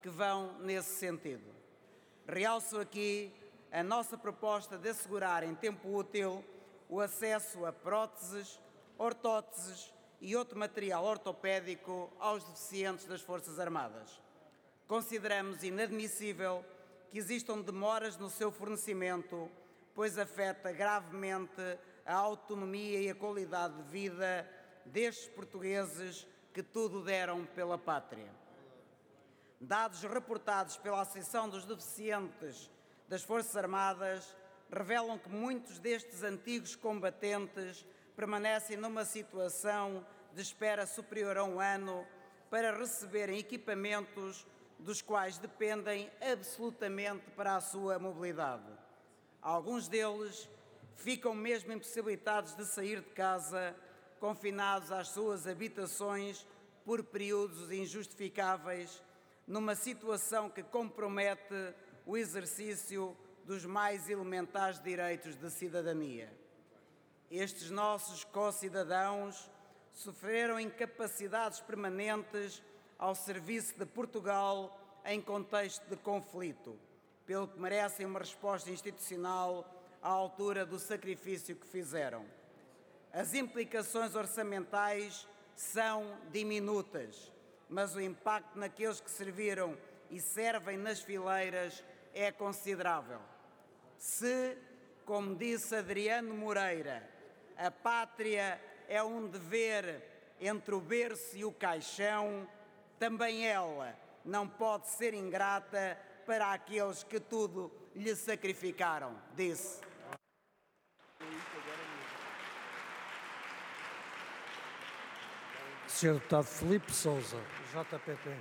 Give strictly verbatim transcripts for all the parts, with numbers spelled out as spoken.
que vão nesse sentido. Realço aqui a nossa proposta de assegurar em tempo útil o acesso a próteses, ortóteses e outro material ortopédico aos deficientes das Forças Armadas. Consideramos inadmissível que existam demoras no seu fornecimento, pois afeta gravemente a autonomia e a qualidade de vida destes portugueses que tudo deram pela pátria. Dados reportados pela Associação dos Deficientes das Forças Armadas revelam que muitos destes antigos combatentes permanecem numa situação de espera superior a um ano para receberem equipamentos dos quais dependem absolutamente para a sua mobilidade. Alguns deles ficam mesmo impossibilitados de sair de casa, confinados às suas habitações por períodos injustificáveis, numa situação que compromete o exercício dos mais elementares direitos de cidadania. Estes nossos co-cidadãos sofreram incapacidades permanentes ao serviço de Portugal em contexto de conflito, pelo que merecem uma resposta institucional à altura do sacrifício que fizeram. As implicações orçamentais são diminutas, mas o impacto naqueles que serviram e servem nas fileiras é considerável. Se, como disse Adriano Moreira, a pátria é um dever entre o berço e o caixão, também ela não pode ser ingrata para aqueles que tudo lhe sacrificaram, disse. senhor Deputado Filipe Sousa, J P P.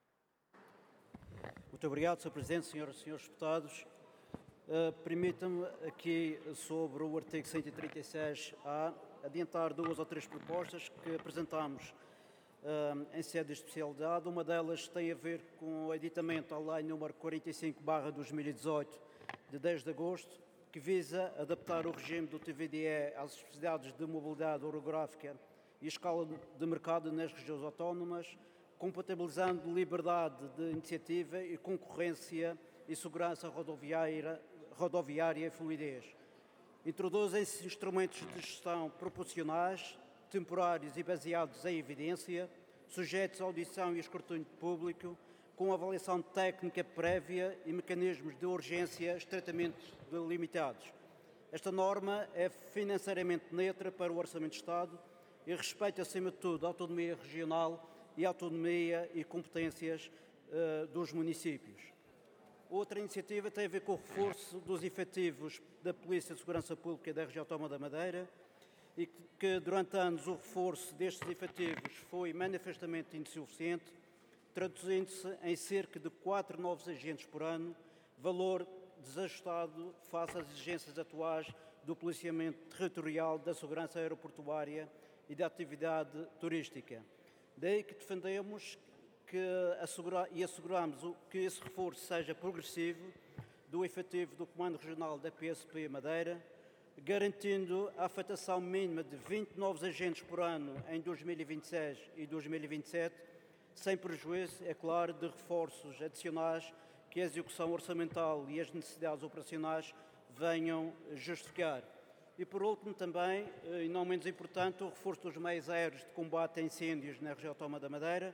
Muito obrigado, senhor Presidente, senhoras e senhores deputados. Uh, Permita-me aqui, sobre o artigo cento e trinta e seis A, adiantar duas ou três propostas que apresentámos uh, em sede de especialidade. Uma delas tem a ver com o editamento à Lei número quarenta e cinco barra dois mil e dezoito, de dez de agosto, que visa adaptar o regime do T V D E às especificidades de mobilidade orográfica e escala de mercado nas regiões autónomas, compatibilizando liberdade de iniciativa e concorrência e segurança rodoviária, rodoviária e fluidez. Introduzem-se instrumentos de gestão proporcionais, temporários e baseados em evidência, sujeitos à audição e escrutínio público, com avaliação técnica prévia e mecanismos de urgência estritamente delimitados. Esta norma é financeiramente neutra para o Orçamento de Estado e respeita, acima de tudo, a autonomia regional e a autonomia e competências uh, dos municípios. Outra iniciativa tem a ver com o reforço dos efetivos da Polícia de Segurança Pública da região autónoma da Madeira e que, que, durante anos, o reforço destes efetivos foi manifestamente insuficiente, traduzindo-se em cerca de quatro novos agentes por ano, valor desajustado face às exigências atuais do policiamento territorial, da segurança aeroportuária e da atividade turística. Daí que defendemos que assegura, e asseguramos que esse reforço seja progressivo do efetivo do Comando Regional da P S P Madeira, garantindo a afetação mínima de vinte novos agentes por ano em dois mil e vinte e seis e dois mil e vinte e sete, sem prejuízo, é claro, de reforços adicionais que a execução orçamental e as necessidades operacionais venham justificar. E, por último, também, e não menos importante, o reforço dos meios aéreos de combate a incêndios na região autónoma da Madeira,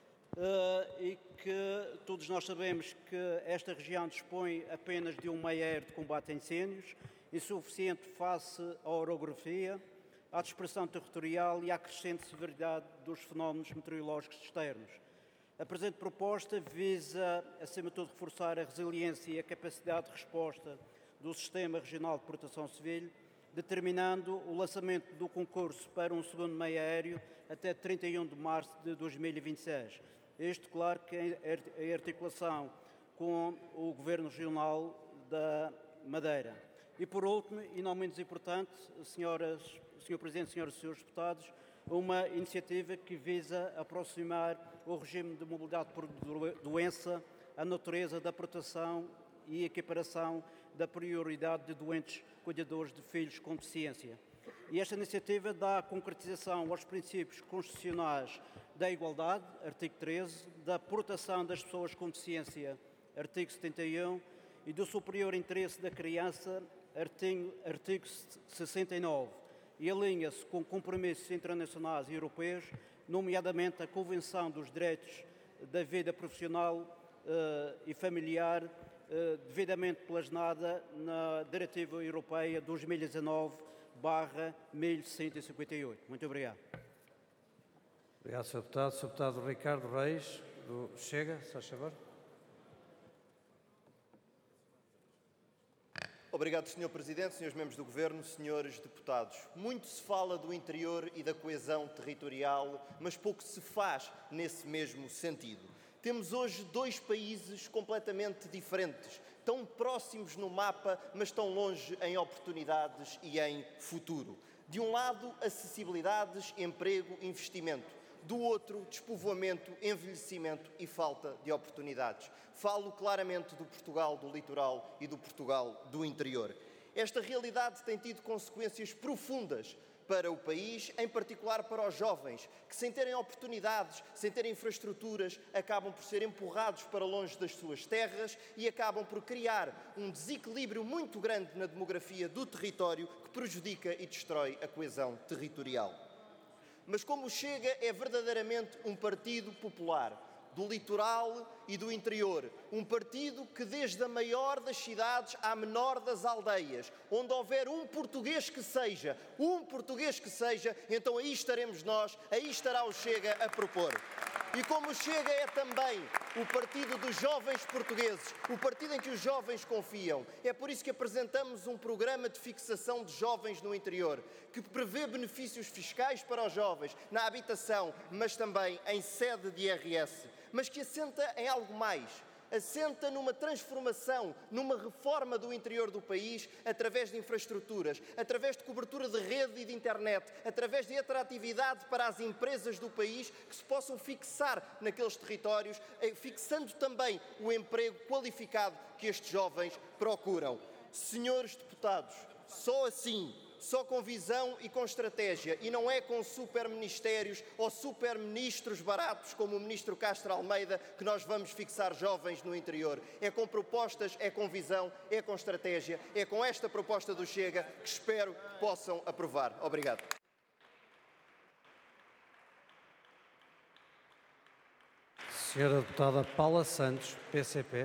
e que todos nós sabemos que esta região dispõe apenas de um meio aéreo de combate a incêndios, insuficiente face à orografia, à dispersão territorial e à crescente severidade dos fenómenos meteorológicos externos. A presente proposta visa, acima de tudo, reforçar a resiliência e a capacidade de resposta do Sistema Regional de Proteção Civil, determinando o lançamento do concurso para um segundo meio aéreo até trinta e um de março de dois mil e vinte e seis. Isto, claro, que em articulação com o Governo Regional da Madeira. E, por último, e não menos importante, senhoras, senhor Presidente, senhoras e senhores deputados, uma iniciativa que visa aproximar o regime de mobilidade por doença à natureza da proteção e equiparação da prioridade de doentes cuidadores de filhos com deficiência. E esta iniciativa dá concretização aos princípios constitucionais da igualdade, artigo treze, da proteção das pessoas com deficiência, artigo setenta e um, e do superior interesse da criança, artigo, artigo sessenta e nove, e alinha-se com compromissos internacionais e europeus, nomeadamente a Convenção dos Direitos da Vida Profissional uh, e Familiar, uh, devidamente plasmada na Diretiva Europeia dois mil e dezanove barra mil cento e cinquenta e oito. Muito obrigado. Obrigado, senhor Deputado. senhor Deputado Ricardo Reis, do Chega, se faz favor. Obrigado, senhor Presidente, senhores membros do Governo, senhores deputados. Muito se fala do interior e da coesão territorial, mas pouco se faz nesse mesmo sentido. Temos hoje dois países completamente diferentes, tão próximos no mapa, mas tão longe em oportunidades e em futuro. De um lado, acessibilidades, emprego, investimento. Do outro, despovoamento, envelhecimento e falta de oportunidades. Falo claramente do Portugal do litoral e do Portugal do interior. Esta realidade tem tido consequências profundas para o país, em particular para os jovens, que sem terem oportunidades, sem terem infraestruturas, acabam por ser empurrados para longe das suas terras e acabam por criar um desequilíbrio muito grande na demografia do território que prejudica e destrói a coesão territorial. Mas como o Chega é verdadeiramente um partido popular, do litoral e do interior, um partido que desde a maior das cidades à menor das aldeias, onde houver um português que seja, um português que seja, então aí estaremos nós, aí estará o Chega a propor. E como o Chega é também o partido dos jovens portugueses, o partido em que os jovens confiam, é por isso que apresentamos um programa de fixação de jovens no interior, que prevê benefícios fiscais para os jovens, na habitação, mas também em sede de I R S, mas que assenta em algo mais. Assenta numa transformação, numa reforma do interior do país, através de infraestruturas, através de cobertura de rede e de internet, através de atratividade para as empresas do país que se possam fixar naqueles territórios, fixando também o emprego qualificado que estes jovens procuram. Senhores deputados, só assim, só com visão e com estratégia, e não é com superministérios ou superministros baratos como o ministro Castro Almeida que nós vamos fixar jovens no interior. É com propostas, é com visão, é com estratégia, é com esta proposta do Chega que espero que possam aprovar. Obrigado. Senhora Deputada Paula Santos, P C P.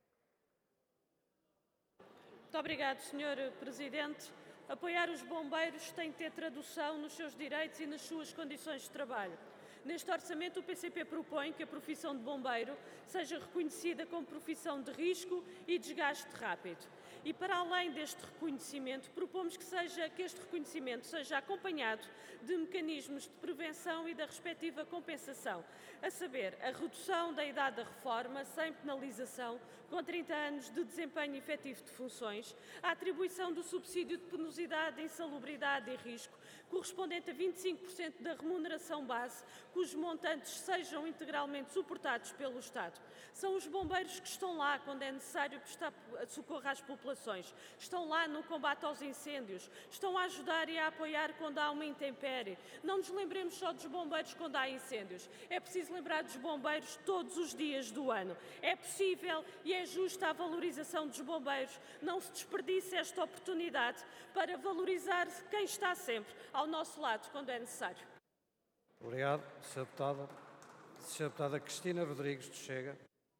Muito obrigado, senhor Presidente. Apoiar os bombeiros tem de ter tradução nos seus direitos e nas suas condições de trabalho. Neste orçamento, o P C P propõe que a profissão de bombeiro seja reconhecida como profissão de risco e desgaste rápido. E, para além deste reconhecimento, propomos que, seja, que este reconhecimento seja acompanhado de mecanismos de prevenção e da respectiva compensação, a saber, a redução da idade da reforma sem penalização, com trinta anos de desempenho efetivo de funções, a atribuição do subsídio de penosidade, insalubridade e risco, correspondente a vinte e cinco por cento da remuneração base, cujos montantes sejam integralmente suportados pelo Estado. São os bombeiros que estão lá quando é necessário prestar socorro às populações, estão lá no combate aos incêndios, estão a ajudar e a apoiar quando há uma intempérie. Não nos lembremos só dos bombeiros quando há incêndios, é preciso lembrar dos bombeiros todos os dias do ano. É possível e é justa a valorização dos bombeiros, não se desperdice esta oportunidade para valorizar quem está sempre ao nosso lado quando é necessário. Obrigado, senhora Deputada. senhora Deputada Cristina Rodrigues, do Chega.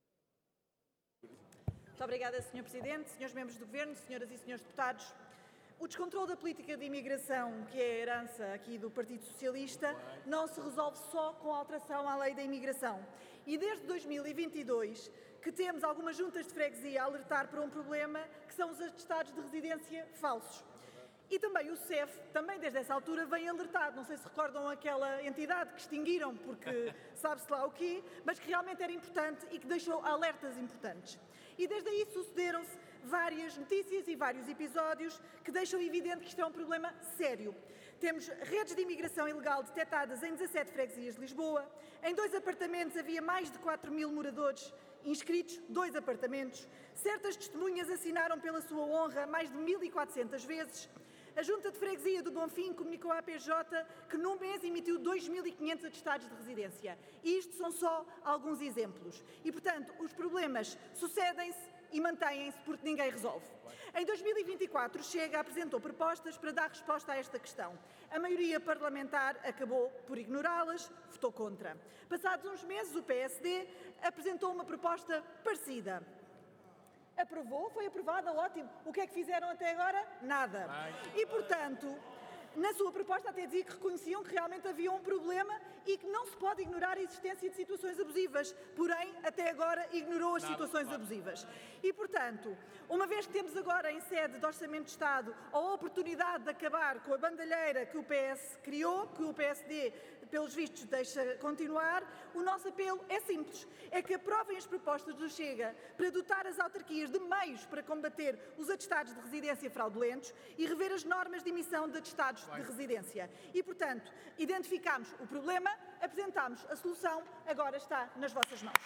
Muito obrigada, senhor Presidente, senhores membros do Governo, senhoras e senhores deputados. O descontrole da política de imigração, que é a herança aqui do Partido Socialista, não se resolve só com a alteração à lei da imigração. E desde dois mil e vinte e dois que temos algumas juntas de freguesia a alertar para um problema que são os atestados de residência falsos. E também o C E F, também desde essa altura, vem alertado. Não sei se recordam aquela entidade que extinguiram porque sabe-se lá o quê, mas que realmente era importante e que deixou alertas importantes. E desde aí sucederam-se várias notícias e vários episódios que deixam evidente que isto é um problema sério. Temos redes de imigração ilegal detectadas em dezassete freguesias de Lisboa. Em dois apartamentos havia mais de quatro mil moradores inscritos, dois apartamentos. Certas testemunhas assinaram pela sua honra mais de mil e quatrocentas vezes. A Junta de Freguesia do Bonfim comunicou à P J que num mês emitiu dois mil e quinhentos atestados de residência. E isto são só alguns exemplos. E, portanto, os problemas sucedem-se e mantêm-se porque ninguém resolve. Em dois mil e vinte e quatro, o Chega apresentou propostas para dar resposta a esta questão. A maioria parlamentar acabou por ignorá-las, votou contra. Passados uns meses, o P S D apresentou uma proposta parecida. Aprovou, foi aprovada, ótimo. O que é que fizeram até agora? Nada. E, portanto, na sua proposta até dizia que reconheciam que realmente havia um problema e que não se pode ignorar a existência de situações abusivas. Porém, até agora ignorou as situações abusivas. E, portanto, uma vez que temos agora em sede de Orçamento de Estado a oportunidade de acabar com a bandalheira que o P S criou, que o P S D, pelos vistos, deixa continuar, o nosso apelo é simples. É que aprovem as propostas do Chega para dotar as autarquias de meios para combater os atestados de residência fraudulentos e rever as normas de emissão de atestados de residência. E, portanto, identificámos o problema, apresentámos a solução, agora está nas vossas mãos.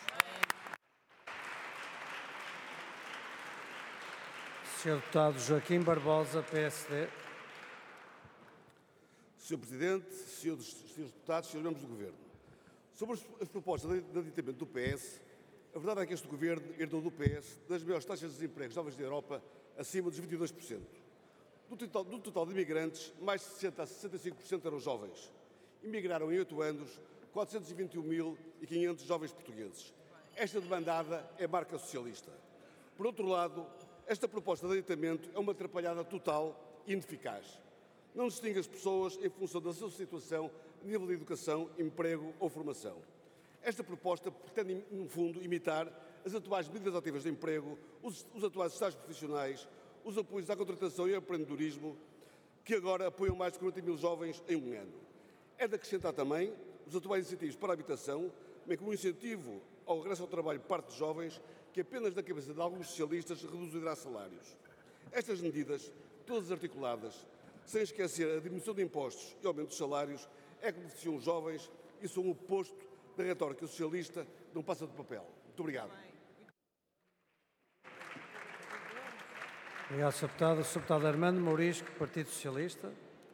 senhor Deputado Joaquim Barbosa, P S D. senhor Presidente, senhores, senhores Deputados, senhores membros do Governo. Sobre as, as propostas de aditamento do P S, a verdade é que este Governo herdou do P S das maiores taxas de desemprego jovens da Europa, acima dos vinte e dois por cento. Do total, do total de imigrantes, mais de sessenta a sessenta e cinco por cento eram jovens. Imigraram em oito anos quatrocentos e vinte e um mil e quinhentos jovens portugueses. Esta demandada é marca socialista. Por outro lado, esta proposta de aditamento é uma atrapalhada total e ineficaz. Não distingue as pessoas em função da sua situação, nível de educação, emprego ou formação. Esta proposta pretende, no fundo, imitar as atuais medidas ativas de emprego, os, os atuais estágios profissionais, os apoios à contratação e ao empreendedorismo, que agora apoiam mais de quarenta mil jovens em um ano. É de acrescentar também os atuais incentivos para a habitação, bem como um incentivo ao regresso ao trabalho por parte de jovens, que apenas na cabeça de alguns socialistas reduzirá salários. Estas medidas, todas articuladas, sem esquecer a diminuição de impostos e aumento dos salários, é que beneficiam os jovens e são o oposto da retórica socialista de um passa de papel. Muito obrigado. Obrigado, senhor Deputado. senhor Deputado Armando Mourisco, Partido Socialista.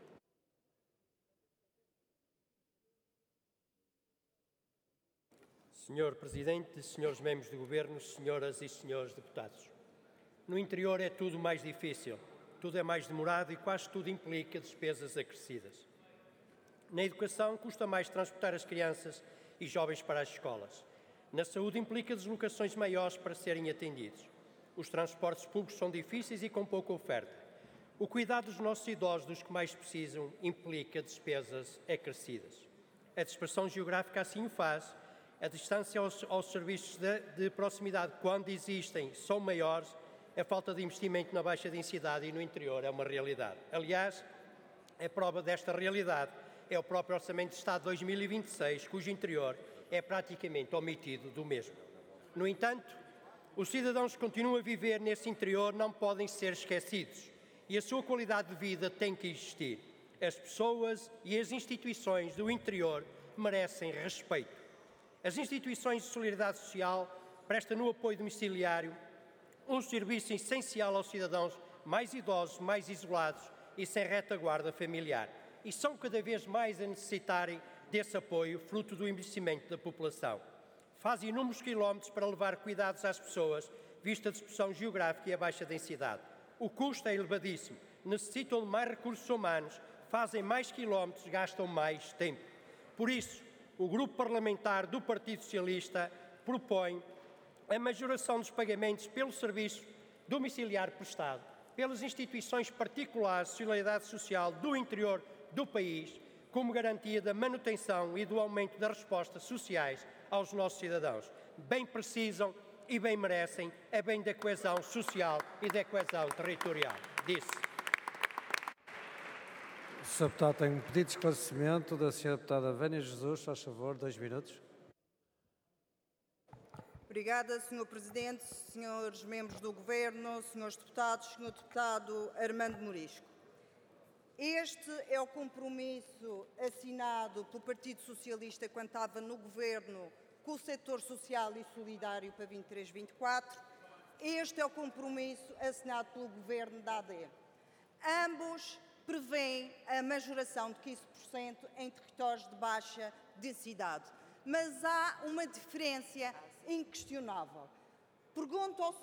senhor Presidente, senhores membros do Governo, senhoras e senhores deputados. No interior é tudo mais difícil, tudo é mais demorado e quase tudo implica despesas acrescidas. Na educação custa mais transportar as crianças e jovens para as escolas. Na saúde implica deslocações maiores para serem atendidos. Os transportes públicos são difíceis e com pouca oferta. O cuidado dos nossos idosos, dos que mais precisam, implica despesas acrescidas. A dispersão geográfica assim o faz. A distância aos, aos serviços de, de proximidade, quando existem, são maiores. A falta de investimento na baixa densidade e no interior é uma realidade. Aliás, a prova desta realidade é o próprio Orçamento de Estado de dois mil e vinte e seis, cujo interior é praticamente omitido do mesmo. No entanto, os cidadãos que continuam a viver nesse interior não podem ser esquecidos e a sua qualidade de vida tem que existir. As pessoas e as instituições do interior merecem respeito. As instituições de solidariedade social prestam no apoio domiciliário um serviço essencial aos cidadãos mais idosos, mais isolados e sem retaguarda familiar. E são cada vez mais a necessitarem desse apoio, fruto do envelhecimento da população. Fazem inúmeros quilómetros para levar cuidados às pessoas, vista a dispersão geográfica e a baixa densidade. O custo é elevadíssimo, necessitam de mais recursos humanos, fazem mais quilómetros, gastam mais tempo. Por isso, o Grupo Parlamentar do Partido Socialista propõe a majoração dos pagamentos pelo serviço domiciliar prestado pelas instituições particulares de solidariedade social do interior do país, como garantia da manutenção e do aumento das respostas sociais aos nossos cidadãos. Bem precisam e bem merecem, é bem da coesão social e da coesão territorial. Disse. O senhor Deputado tem um pedido de esclarecimento da senhora Deputada Vânia Jesus. Faz favor, dois minutos. Obrigada, senhor Presidente, senhores membros do Governo, senhores deputados, senhor Deputado Armando Mourisco. Este é o compromisso assinado pelo Partido Socialista quando estava no Governo com o setor social e solidário para vinte e três vinte e quatro. Este é o compromisso assinado pelo Governo da A D. Ambos prevêem a majoração de quinze por cento em territórios de baixa densidade. Mas há uma diferença inquestionável. Pergunto ao